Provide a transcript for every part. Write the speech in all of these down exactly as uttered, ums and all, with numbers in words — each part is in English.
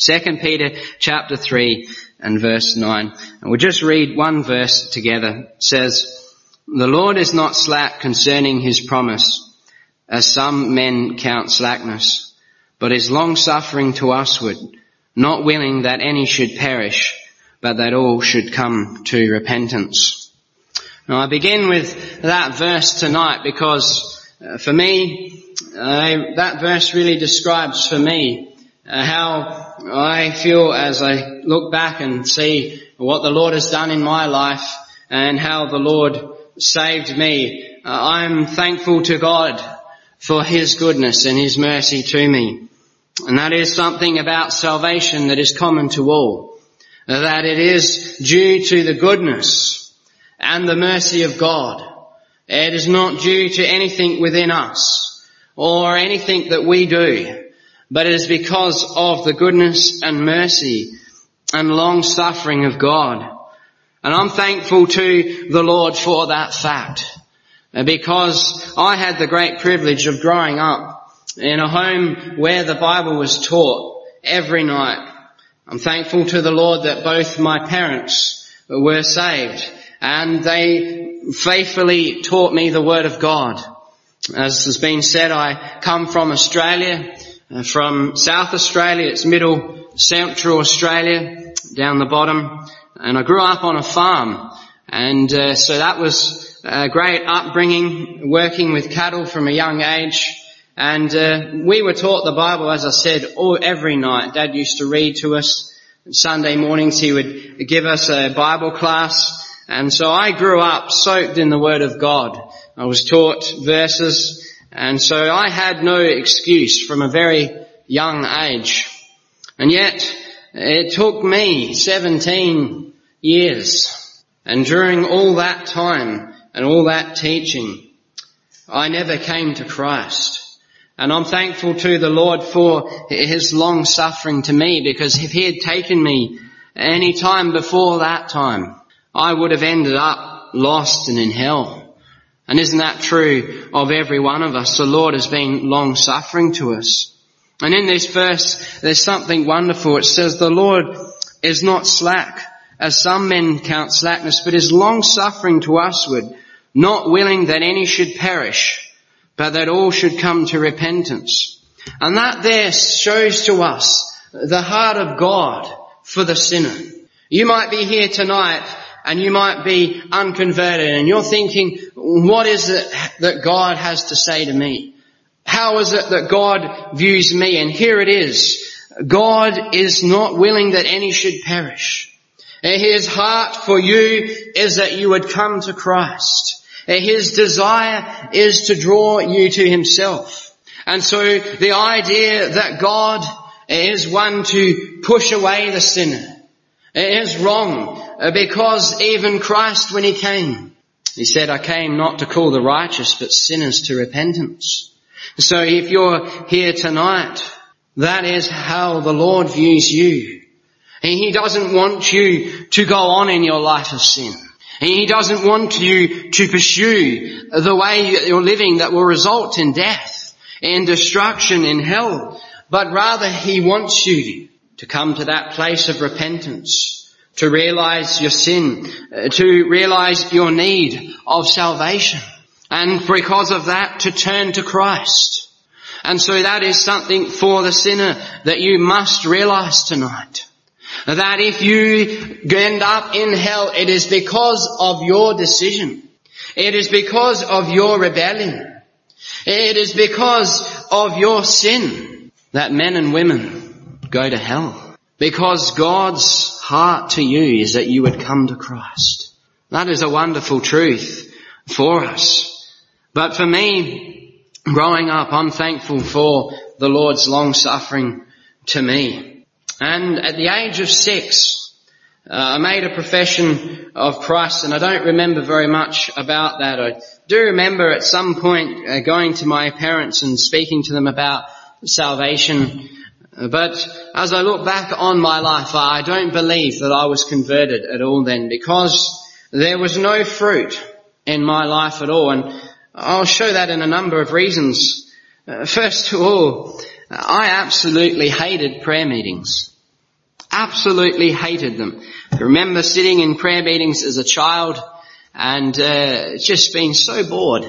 Second Peter chapter three and verse nine. And we'll just read one verse together. It says, "The Lord is not slack concerning his promise, as some men count slackness, but is long-suffering to usward, not willing that any should perish, but that all should come to repentance." Now I begin with that verse tonight because uh, for me, uh, that verse really describes for me uh, how I feel as I look back and see what the Lord has done in my life and how the Lord saved me. Uh, I'm thankful to God for his goodness and his mercy to me. And that is something about salvation that is common to all, that it is due to the goodness and the mercy of God. It is not due to anything within us or anything that we do, but it is because of the goodness and mercy and long suffering of God. And I'm thankful to the Lord for that fact, because I had the great privilege of growing up in a home where the Bible was taught every night. I'm thankful to the Lord that both my parents were saved and they faithfully taught me the Word of God. As has been said, I come from Australia, from South Australia, it's middle central Australia, down the bottom, and I grew up on a farm, and uh, so that was a great upbringing, working with cattle from a young age. And uh, we were taught the Bible, as I said, all, every night. Dad used to read to us. Sunday mornings he would give us a Bible class. And so I grew up soaked in the Word of God. I was taught verses. And so I had no excuse from a very young age. And yet it took me seventeen years. And during all that time and all that teaching, I never came to Christ. And I'm thankful to the Lord for his long suffering to me, because if he had taken me any time before that time, I would have ended up lost and in hell. And isn't that true of every one of us? The Lord has been long suffering to us. And in this verse, there's something wonderful. It says, "The Lord is not slack, as some men count slackness, but is long suffering to usward, not willing that any should perish, but that all should come to repentance." And that there shows to us the heart of God for the sinner. You might be here tonight and you might be unconverted and you're thinking, what is it that God has to say to me? How is it that God views me? And here it is. God is not willing that any should perish. His heart for you is that you would come to Christ. His desire is to draw you to himself. And so the idea that God is one to push away the sinner is wrong, because even Christ, when he came, he said, "I came not to call the righteous, but sinners to repentance." So if you're here tonight, that is how the Lord views you. He doesn't want you to go on in your life of sin. He doesn't want you to pursue the way you're living that will result in death, in destruction, in hell. But rather he wants you to come to that place of repentance, to realize your sin, to realize your need of salvation. And because of that, to turn to Christ. And so that is something for the sinner that you must realize tonight. That if you end up in hell, it is because of your decision. It is because of your rebellion. It is because of your sin that men and women go to hell. Because God's heart to you is that you would come to Christ. That is a wonderful truth for us. But for me, growing up, I'm thankful for the Lord's long suffering to me. And at the age of six, uh, I made a profession of Christ, and I don't remember very much about that. I do remember at some point uh, going to my parents and speaking to them about salvation. Uh, but as I look back on my life, I don't believe that I was converted at all then, because there was no fruit in my life at all. And I'll show that in a number of reasons. Uh, first of all, I absolutely hated prayer meetings. Absolutely hated them. I remember sitting in prayer meetings as a child and uh, just being so bored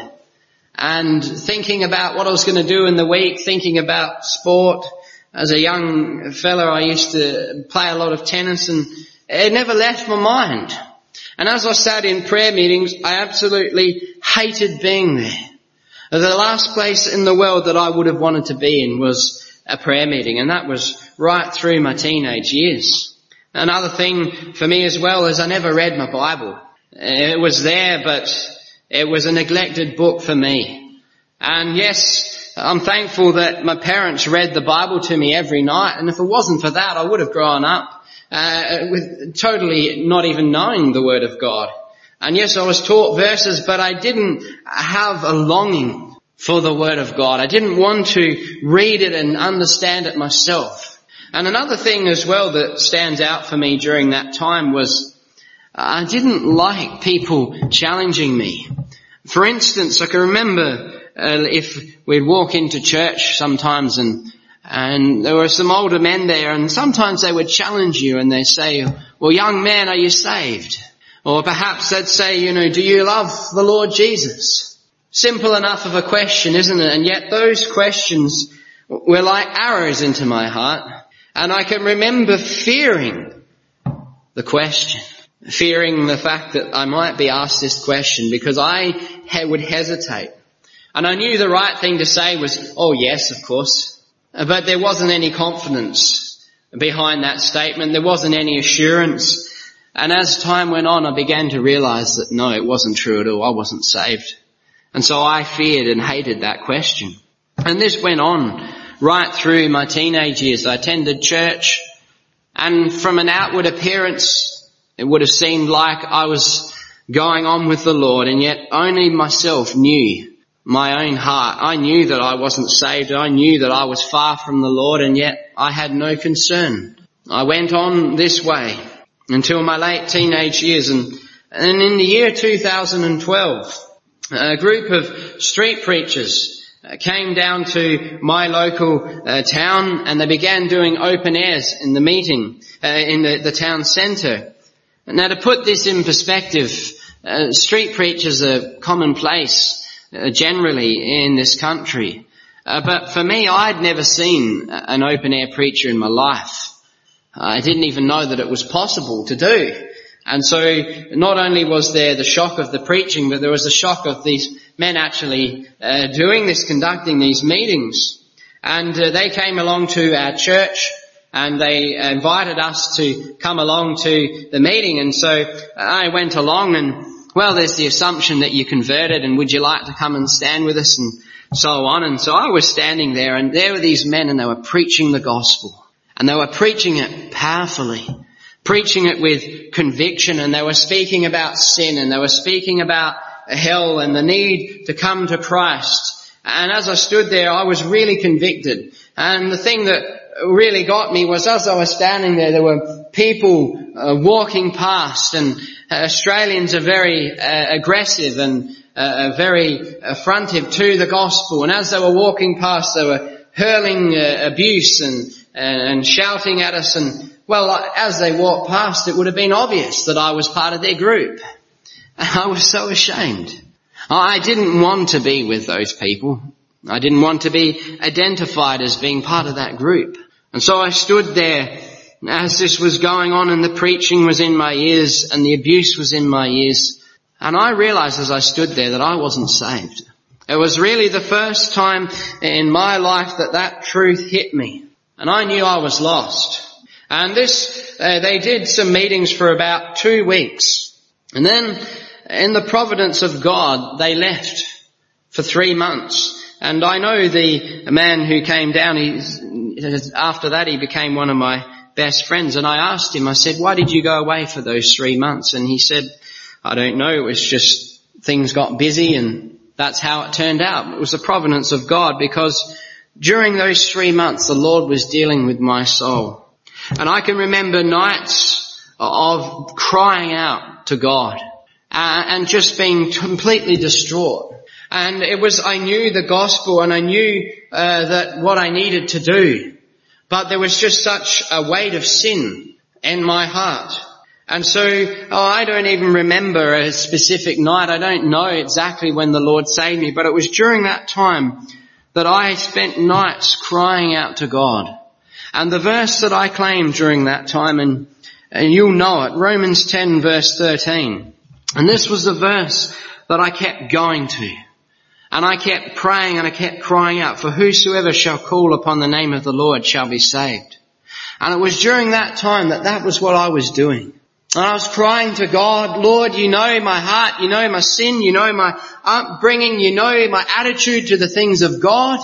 and thinking about what I was going to do in the week, thinking about sport. As a young fella, I used to play a lot of tennis, and it never left my mind. And as I sat in prayer meetings, I absolutely hated being there. The last place in the world that I would have wanted to be in was a prayer meeting, and that was right through my teenage years. Another thing for me as well is I never read my Bible. It was there, but it was a neglected book for me. And yes, I'm thankful that my parents read the Bible to me every night, and if it wasn't for that, I would have grown up uh, with totally not even knowing the Word of God. And yes, I was taught verses, but I didn't have a longing for the Word of God. I didn't want to read it and understand it myself. And another thing as well that stands out for me during that time was I didn't like people challenging me. For instance, I can remember uh, if we'd walk into church sometimes and and there were some older men there, and sometimes they would challenge you and they say, well, young man, are you saved? Or perhaps they'd say, you know, do you love the Lord Jesus? Simple enough of a question, isn't it? And yet those questions were like arrows into my heart. And I can remember fearing the question, fearing the fact that I might be asked this question, because I would hesitate. And I knew the right thing to say was, oh yes, of course. But there wasn't any confidence behind that statement. There wasn't any assurance. And as time went on, I began to realize that no, it wasn't true at all. I wasn't saved. And so I feared and hated that question. And this went on right through my teenage years. I attended church, and from an outward appearance, it would have seemed like I was going on with the Lord, and yet only myself knew my own heart. I knew that I wasn't saved. I knew that I was far from the Lord, and yet I had no concern. I went on this way until my late teenage years, and, and in the year two thousand twelve, a group of street preachers came down to my local uh, town, and they began doing open airs in the meeting uh, in the, the town centre. Now, to put this in perspective, uh, street preachers are commonplace uh, generally in this country. Uh, but for me, I'd never seen an open air preacher in my life. I didn't even know that it was possible to do. And so not only was there the shock of the preaching, but there was the shock of these men actually uh, doing this, conducting these meetings. And uh, they came along to our church, and they invited us to come along to the meeting. And so I went along, and well, there's the assumption that you converted, and would you like to come and stand with us, and so on. And so I was standing there, and there were these men, and they were preaching the gospel. And they were preaching it powerfully, preaching it with conviction, and they were speaking about sin, and they were speaking about hell and the need to come to Christ. And as I stood there, I was really convicted. And the thing that really got me was, as I was standing there, there were people uh, walking past, and uh, Australians are very uh, aggressive and uh, very affrontive to the gospel. And as they were walking past, they were hurling uh, abuse and and shouting at us. And well, as they walked past, it would have been obvious that I was part of their group. And I was so ashamed. I didn't want to be with those people. I didn't want to be identified as being part of that group. And so I stood there as this was going on, and the preaching was in my ears and the abuse was in my ears. And I realized as I stood there that I wasn't saved. It was really the first time in my life that that truth hit me. And I knew I was lost. And this, uh, they did some meetings for about two weeks. And then, in the providence of God, they left for three months. And I know the man who came down, he's, after that he became one of my best friends. And I asked him, I said, why did you go away for those three months? And he said, I don't know, it was just things got busy, and that's how it turned out. It was the providence of God, because during those three months, the Lord was dealing with my soul. And I can remember nights of crying out to God uh, and just being completely distraught. And it was, I knew the gospel, and I knew uh, that what I needed to do. but there was just such a weight of sin in my heart. And so, oh, I don't even remember a specific night. I don't know exactly when the Lord saved me, but it was during that time that I spent nights crying out to God. And the verse that I claimed during that time, and, and you'll know it, Romans ten verse thirteen. And this was the verse that I kept going to. And I kept praying and I kept crying out, for whosoever shall call upon the name of the Lord shall be saved. And it was during that time that that was what I was doing. And I was crying to God, Lord, you know my heart, you know my sin, you know my upbringing, you know my attitude to the things of God.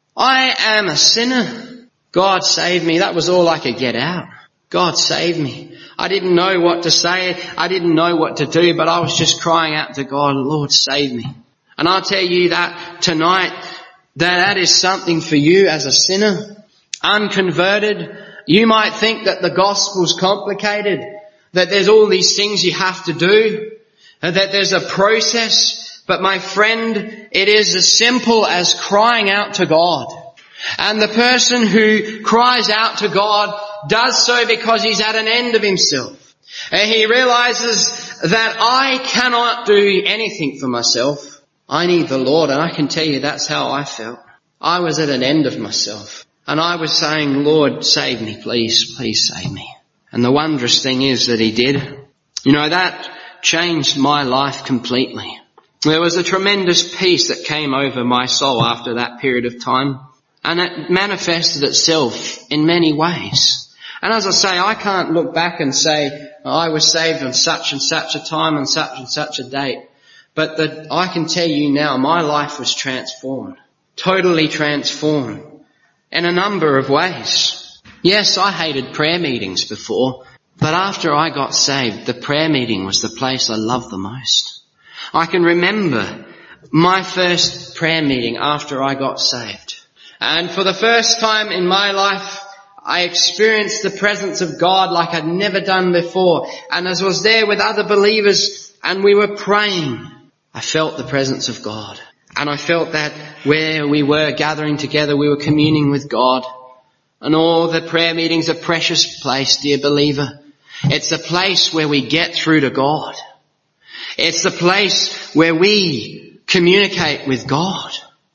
I am a sinner. God save me. That was all I could get out. God save me. I didn't know what to say. I didn't know what to do, but I was just crying out to God, Lord, save me. And I'll tell you that tonight, that that is something for you as a sinner, unconverted. You might think that the gospel's complicated, that there's all these things you have to do, and that there's a process. But my friend, it is as simple as crying out to God. And the person who cries out to God does so because he's at an end of himself. And he realizes that I cannot do anything for myself. I need the Lord, and I can tell you that's how I felt. I was at an end of myself. And I was saying, Lord, save me, please, please save me. And the wondrous thing is that he did. You know, that changed my life completely. There was a tremendous peace that came over my soul after that period of time. And it manifested itself in many ways. And as I say, I can't look back and say, oh, I was saved on such and such a time and such and such a date. But the, I can tell you now, my life was transformed. Totally transformed. In a number of ways. Yes, I hated prayer meetings before, but after I got saved, the prayer meeting was the place I loved the most. I can remember my first prayer meeting after I got saved. And for the first time in my life, I experienced the presence of God like I'd never done before. And as I was there with other believers and we were praying, I felt the presence of God. And I felt that where we were gathering together, we were communing with God. And all the prayer meetings are a precious place, dear believer. It's a place where we get through to God. It's the place where we communicate with God.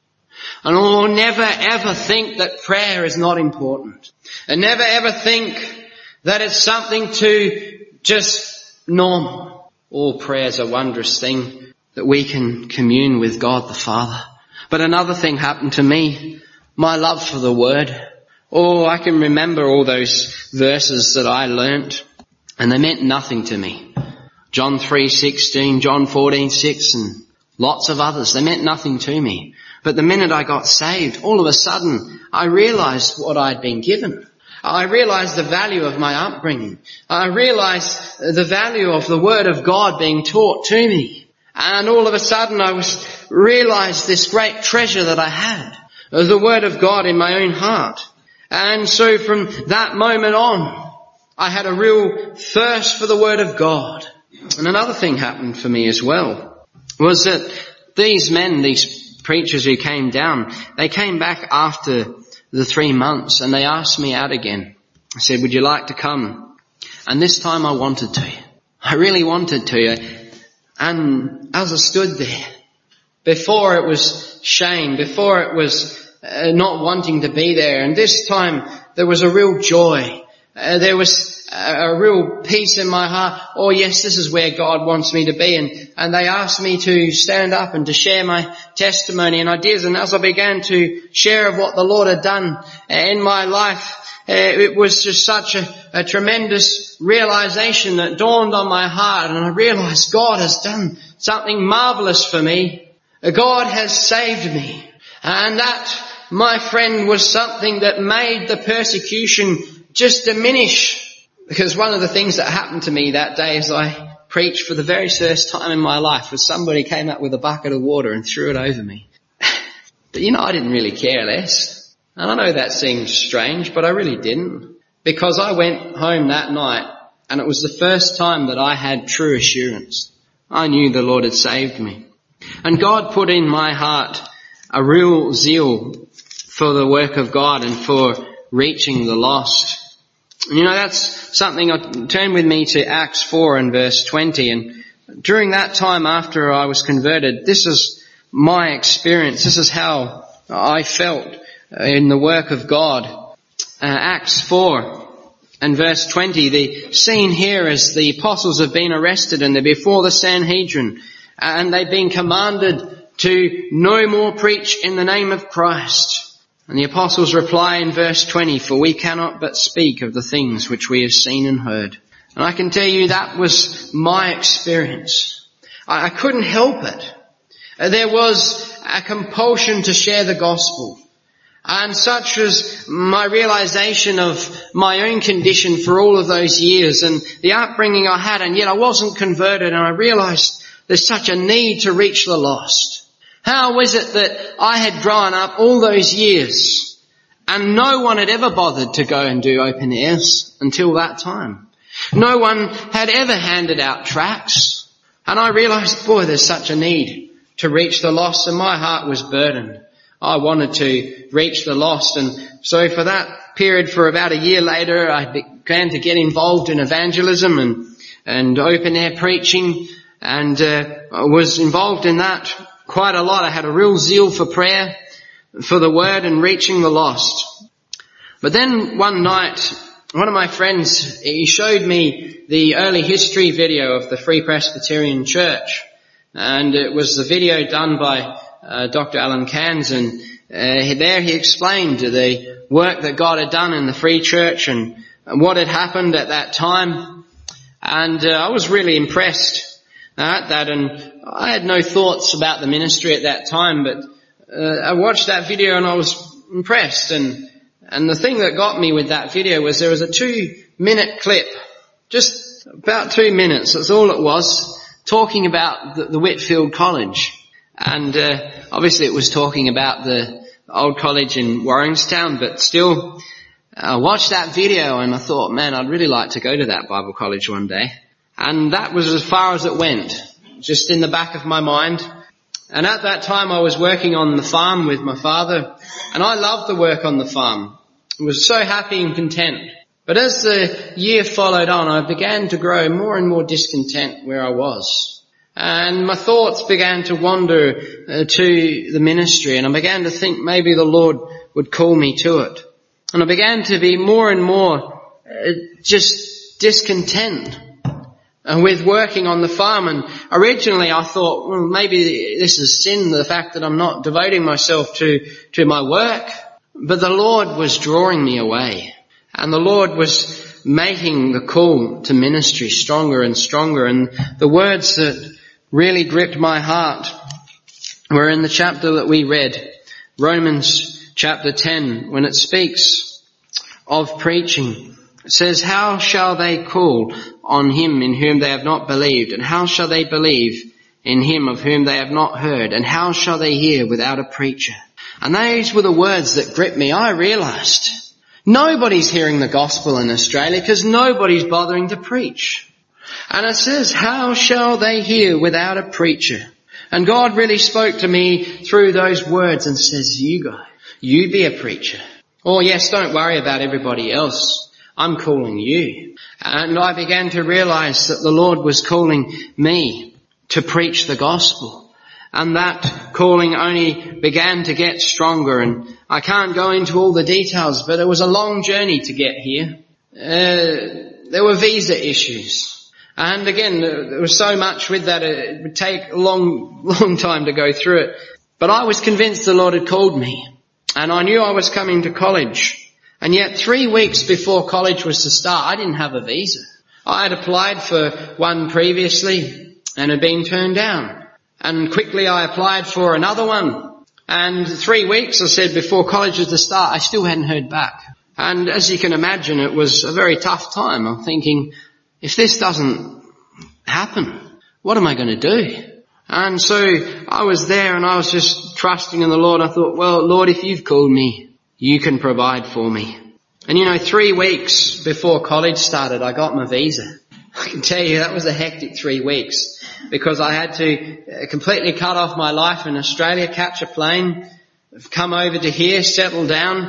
And oh, never ever think that prayer is not important. And never ever think that it's something to just normal. All prayer is a wondrous thing that we can commune with God the Father. But another thing happened to me. My love for the Word. Oh, I can remember all those verses that I learnt, and they meant nothing to me. John three sixteen, John fourteen six, and lots of others. They meant nothing to me. But the minute I got saved, all of a sudden, I realized what I'd been given. I realized the value of my upbringing. I realized the value of the Word of God being taught to me. And all of a sudden, I was realized this great treasure that I had, the Word of God in my own heart. And so from that moment on, I had a real thirst for the Word of God. And another thing happened for me as well, was that these men, these preachers who came down, they came back after the three months and they asked me out again. I said, would you like to come? And this time I wanted to. I really wanted to. And as I stood there, before it was shame, before it was Uh, not wanting to be there. And this time there was a real joy. Uh, there was a, a real peace in my heart. Oh yes, this is where God wants me to be. And, and they asked me to stand up and to share my testimony and ideas. And as I began to share of what the Lord had done in my life, uh, it was just such a, a tremendous realization that dawned on my heart. And I realized God has done something marvelous for me. God has saved me. And that, my friend, was something that made the persecution just diminish. Because one of the things that happened to me that day as I preached for the very first time in my life was somebody came up with a bucket of water and threw it over me. But you know, I didn't really care less. And I know that seems strange, but I really didn't. Because I went home that night and it was the first time that I had true assurance. I knew the Lord had saved me. And God put in my heart a real zeal for the work of God and for reaching the lost. You know, that's something. I turn with me to Acts four and verse twenty. And during that time after I was converted, this is my experience. This is how I felt in the work of God. Uh, Acts four and verse twenty. The scene here is the apostles have been arrested and they're before the Sanhedrin, and they've been commanded to no more preach in the name of Christ. And the apostles reply in verse twenty, "For we cannot but speak of the things which we have seen and heard." And I can tell you that was my experience. I, I couldn't help it. There was a compulsion to share the gospel. And such was my realization of my own condition for all of those years and the upbringing I had, and yet I wasn't converted, and I realized there's such a need to reach the lost. How was it that I had grown up all those years and no one had ever bothered to go and do open airs until that time? No one had ever handed out tracts. And I realized, boy, there's such a need to reach the lost, and my heart was burdened. I wanted to reach the lost, and so for that period, for about a year later, I began to get involved in evangelism and, and open air preaching, and uh, I was involved in that quite a lot. I had a real zeal for prayer, for the word and reaching the lost. But then one night, one of my friends, he showed me the early history video of the Free Presbyterian Church. And it was the video done by uh, Doctor Alan Cairns, and uh, there he explained the work that God had done in the Free Church and, and what had happened at that time. And uh, I was really impressed at that, and I had no thoughts about the ministry at that time, but uh, I watched that video and I was impressed. And and the thing that got me with that video was there was a two-minute clip, just about two minutes, that's all it was, talking about the, the Whitfield College. And uh, obviously it was talking about the old college in Warringstown, but still I watched that video and I thought, man, I'd really like to go to that Bible college one day. And that was as far as it went, just in the back of my mind. And at that time I was working on the farm with my father, and I loved the work on the farm. I was so happy and content. But as the year followed on, I began to grow more and more discontent where I was. And my thoughts began to wander uh, to the ministry, and I began to think maybe the Lord would call me to it. And I began to be more and more uh, just discontent and with working on the farm. And originally I thought, well, maybe this is sin, the fact that I'm not devoting myself to, to my work. But the Lord was drawing me away. And the Lord was making the call to ministry stronger and stronger. And the words that really gripped my heart were in the chapter that we read, Romans chapter ten, when it speaks of preaching. It says, "How shall they call on him in whom they have not believed? And how shall they believe in him of whom they have not heard? And how shall they hear without a preacher?" And those were the words that gripped me. I realized nobody's hearing the gospel in Australia because nobody's bothering to preach. And it says, how shall they hear without a preacher? And God really spoke to me through those words and says, you go, you be a preacher. Oh yes, don't worry about everybody else. I'm calling you. And I began to realize that the Lord was calling me to preach the gospel. And that calling only began to get stronger. And I can't go into all the details, but it was a long journey to get here. Uh, there were visa issues. And again, there was so much with that, it would take a long, long time to go through it. But I was convinced the Lord had called me. And I knew I was coming to college. And yet three weeks before college was to start, I didn't have a visa. I had applied for one previously and had been turned down. And quickly I applied for another one. And three weeks, I said, before college was to start, I still hadn't heard back. And as you can imagine, it was a very tough time. I'm thinking, if this doesn't happen, what am I going to do? And so I was there and I was just trusting in the Lord. I thought, well, Lord, if you've called me, you can provide for me. And you know, three weeks before college started, I got my visa. I can tell you that was a hectic three weeks because I had to completely cut off my life in Australia, catch a plane, come over to here, settle down,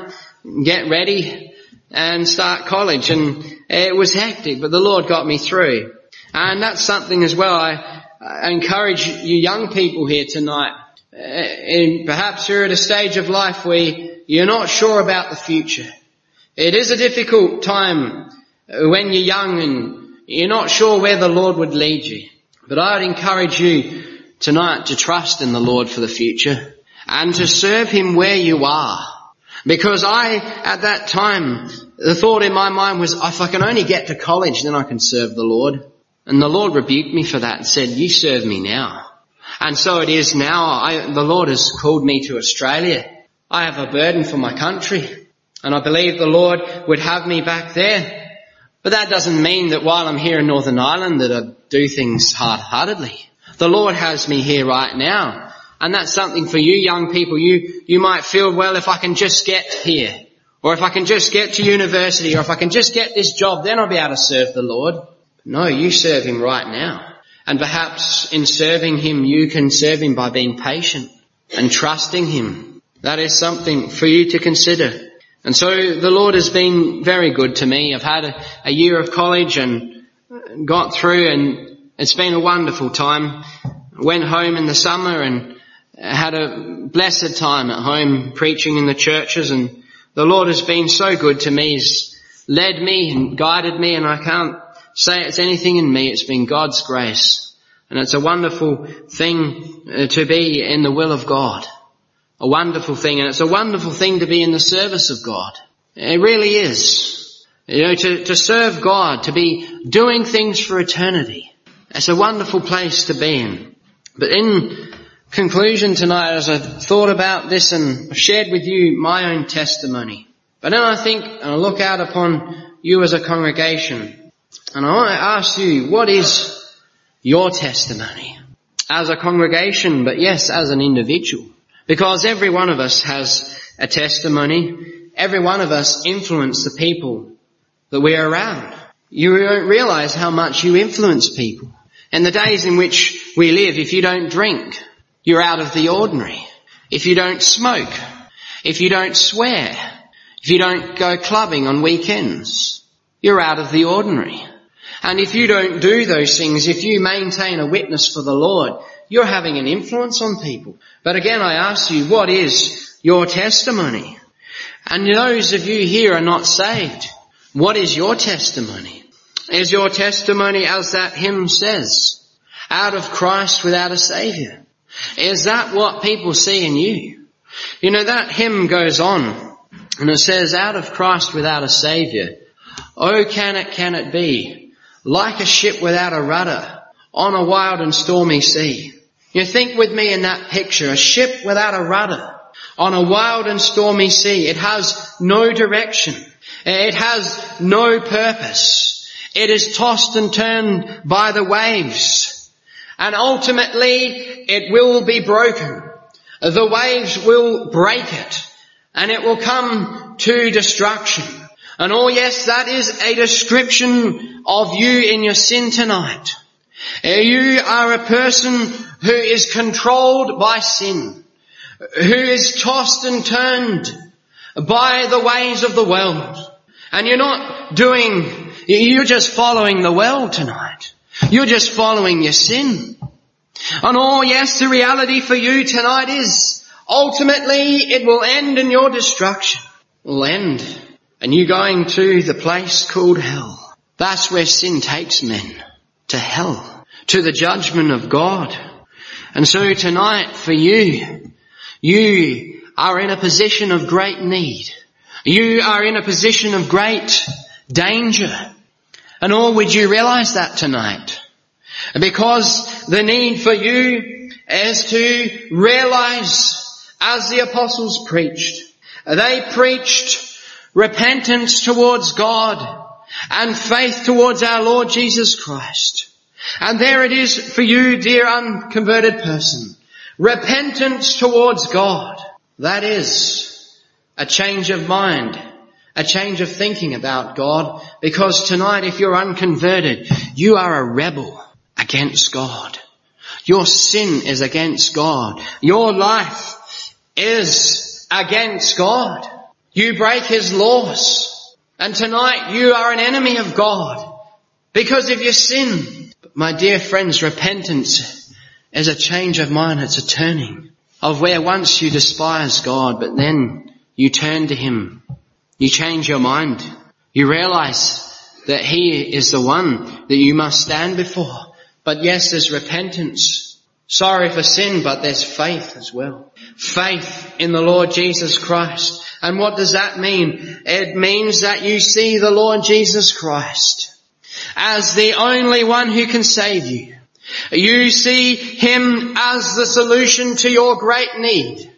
get ready and start college, and it was hectic, but the Lord got me through. And that's something as well. I, I encourage you young people here tonight. Uh, and perhaps you're at a stage of life where you're not sure about the future. It is a difficult time when you're young and you're not sure where the Lord would lead you. But I would encourage you tonight to trust in the Lord for the future and to serve Him where you are. Because I, at that time, the thought in my mind was, if I can only get to college, then I can serve the Lord. And the Lord rebuked me for that and said, you serve me now. And so it is now. I, the Lord has called me to Australia. I have a burden for my country. And I believe the Lord would have me back there. But that doesn't mean that while I'm here in Northern Ireland that I do things half-heartedly. The Lord has me here right now. And that's something for you young people. You, you might feel, well, if I can just get here, or if I can just get to university, or if I can just get this job, then I'll be able to serve the Lord. No, you serve Him right now. And perhaps in serving Him, you can serve Him by being patient and trusting Him. That is something for you to consider. And so the Lord has been very good to me. I've had a, a year of college and got through, and it's been a wonderful time. I went home in the summer and had a blessed time at home preaching in the churches, and the Lord has been so good to me. He's led me and guided me, and I can't say it's anything in me. It's been God's grace. And it's a wonderful thing to be in the will of God. A wonderful thing. And it's a wonderful thing to be in the service of God. It really is. You know, to, to serve God, to be doing things for eternity. It's a wonderful place to be in. But in conclusion tonight, as I've thought about this and I've shared with you my own testimony. But then I think, and I look out upon you as a congregation, and I want to ask you, what is your testimony? As a congregation, but yes, as an individual. Because every one of us has a testimony. Every one of us influence the people that we're around. You don't realize how much you influence people. In the days in which we live, if you don't drink, you're out of the ordinary. If you don't smoke, if you don't swear, if you don't go clubbing on weekends, you're out of the ordinary. And if you don't do those things, if you maintain a witness for the Lord, you're having an influence on people. But again, I ask you, what is your testimony? And those of you here are not saved. What is your testimony? Is your testimony, as that hymn says, out of Christ without a Saviour? Is that what people see in you? You know, that hymn goes on and it says, out of Christ without a Saviour, oh, can it, can it be, like a ship without a rudder on a wild and stormy sea? You think with me in that picture, a ship without a rudder on a wild and stormy sea. It has no direction. It has no purpose. It is tossed and turned by the waves. And ultimately, it will be broken. The waves will break it. And it will come to destruction. And oh yes, that is a description of you in your sin tonight. You are a person who is controlled by sin, who is tossed and turned by the ways of the world. And you're not doing, you're just following the world tonight. You're just following your sin. And oh yes, the reality for you tonight is ultimately it will end in your destruction. It will end and you going to the place called hell. That's where sin takes men, to hell, to the judgment of God. And so tonight for you, you are in a position of great need. You are in a position of great danger. And oh, would you realize that tonight? Because the need for you is to realize, as the apostles preached, they preached repentance towards God and faith towards our Lord Jesus Christ. And there it is for you, dear unconverted person. Repentance towards God. That is a change of mind, a change of thinking about God. Because tonight, if you're unconverted, you are a rebel against God. Your sin is against God. Your life is against God. You break his laws. And tonight you are an enemy of God because of your sin. But my dear friends, repentance is a change of mind. It's a turning of where once you despised God, but then you turn to him. You change your mind. You realize that he is the one that you must stand before. But yes, there's repentance. Sorry for sin, but there's faith as well. Faith in the Lord Jesus Christ. And what does that mean? It means that you see the Lord Jesus Christ as the only one who can save you. You see him as the solution to your great need.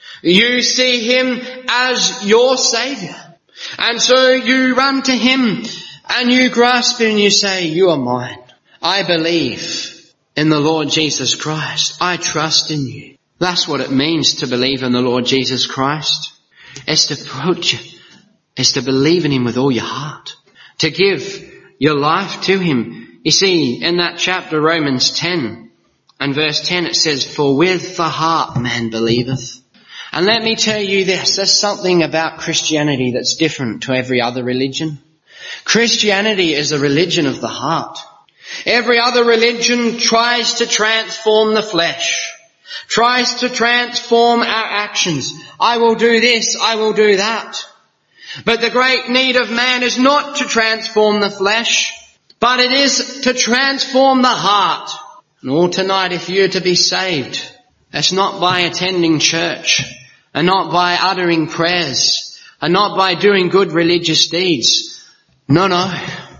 You see him as your Saviour. And so you run to him and you grasp him and you say, you are mine. I believe in the Lord Jesus Christ. I trust in you. That's what it means to believe in the Lord Jesus Christ. It's to put you, it's to believe in him with all your heart. To give your life to him. You see, in that chapter, Romans ten and verse ten, it says, for with the heart man believeth. And let me tell you this, there's something about Christianity that's different to every other religion. Christianity is a religion of the heart. Every other religion tries to transform the flesh, tries to transform our actions. I will do this, I will do that. But the great need of man is not to transform the flesh, but it is to transform the heart. And all tonight, if you're to be saved, that's not by attending church, and not by uttering prayers, and not by doing good religious deeds. No, no.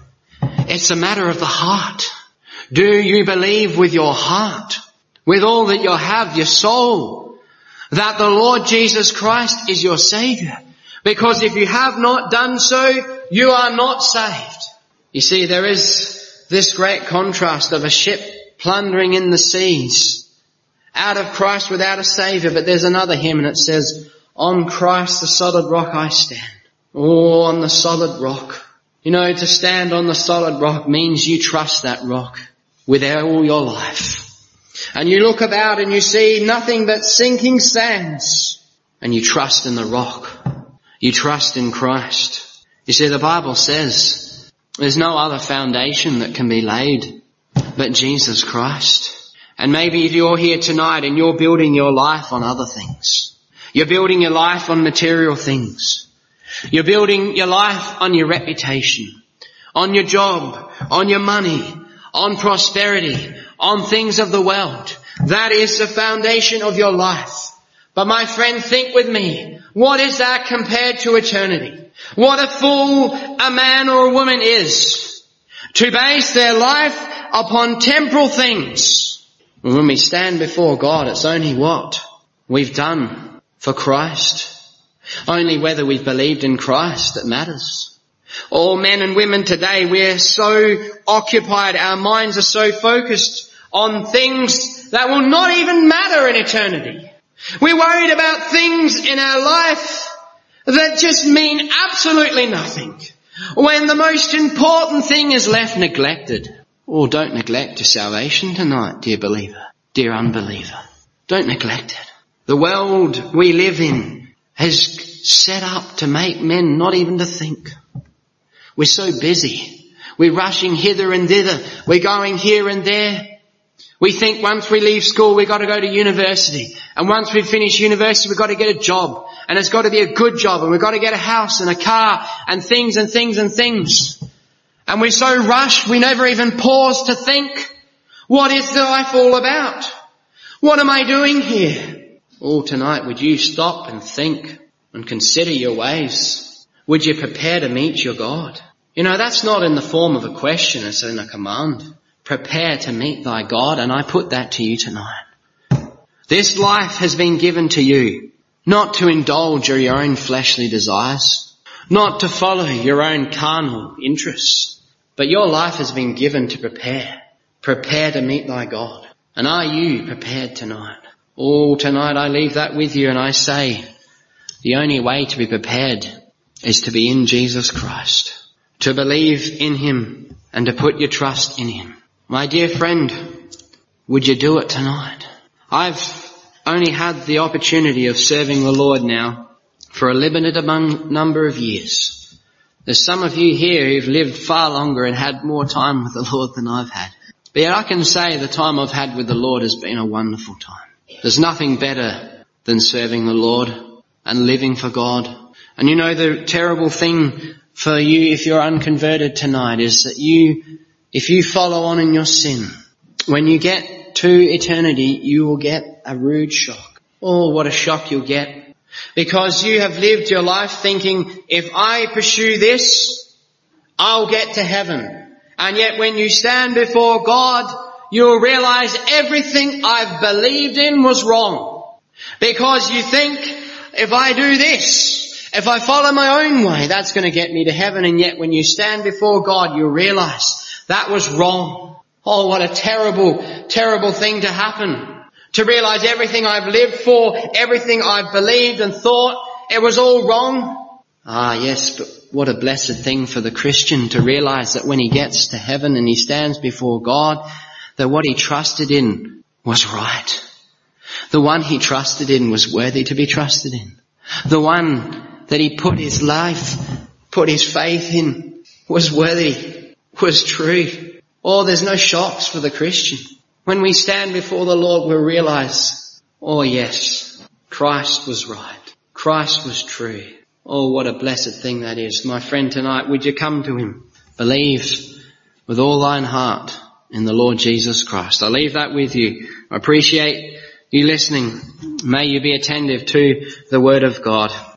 It's a matter of the heart. Do you believe with your heart, with all that you have, your soul, that the Lord Jesus Christ is your Saviour? Because if you have not done so, you are not saved. You see, there is this great contrast of a ship plundering in the seas, out of Christ without a Saviour. But there's another hymn and it says, on Christ the solid rock I stand. Oh, on the solid rock. You know, to stand on the solid rock means you trust that rock with all your life. And you look about and you see nothing but sinking sands. And you trust in the rock. You trust in Christ. You see, the Bible says there's no other foundation that can be laid but Jesus Christ. And maybe if you're here tonight and you're building your life on other things. You're building your life on material things. You're building your life on your reputation, on your job, on your money, on prosperity, on things of the world. That is the foundation of your life. But my friend, think with me. What is that compared to eternity? What a fool a man or a woman is to base their life upon temporal things. When we stand before God, it's only what we've done for Christ. Only whether we've believed in Christ that matters. All men and women today, we're so occupied, our minds are so focused on things that will not even matter in eternity. We're worried about things in our life that just mean absolutely nothing, when the most important thing is left neglected. Oh, don't neglect your salvation tonight, dear believer, dear unbeliever. Don't neglect it. The world we live in has set up to make men not even to think. We're so busy. We're rushing hither and thither. We're going here and there. We think once we leave school, we've got to go to university. And once we finish university, we've got to get a job. And it's got to be a good job. And we've got to get a house and a car and things and things and things. And we're so rushed, we never even pause to think, what is life all about? What am I doing here? Oh, tonight, would you stop and think and consider your ways? Would you prepare to meet your God? You know, that's not in the form of a question, it's in a command. Prepare to meet thy God, and I put that to you tonight. This life has been given to you, not to indulge your own fleshly desires, not to follow your own carnal interests, but your life has been given to prepare. Prepare to meet thy God. And are you prepared tonight? Oh, tonight I leave that with you and I say, the only way to be prepared is to be in Jesus Christ, to believe in him and to put your trust in him. My dear friend, would you do it tonight? I've only had the opportunity of serving the Lord now for a limited among number of years. There's some of you here who've lived far longer and had more time with the Lord than I've had. But yet I can say the time I've had with the Lord has been a wonderful time. There's nothing better than serving the Lord and living for God. And you know, the terrible thing for you if you're unconverted tonight is that you, if you follow on in your sin, when you get to eternity, you will get a rude shock. Oh, what a shock you'll get. Because you have lived your life thinking, if I pursue this, I'll get to heaven. And yet when you stand before God, you'll realize everything I've believed in was wrong. Because you think, if I do this, if I follow my own way, that's going to get me to heaven. And yet when you stand before God, you'll realize that was wrong. Oh, what a terrible, terrible thing to happen. To realize everything I've lived for, everything I've believed and thought, it was all wrong. Ah, yes, but what a blessed thing for the Christian to realize that when he gets to heaven and he stands before God, that what he trusted in was right. The one he trusted in was worthy to be trusted in. The one that he put his life, put his faith in was worthy, was true. Oh, there's no shocks for the Christian. When we stand before the Lord, we'll realize, oh yes, Christ was right. Christ was true. Oh, what a blessed thing that is. My friend, tonight, would you come to him? Believe with all thine heart in the Lord Jesus Christ. I leave that with you. I appreciate you listening. May you be attentive to the word of God.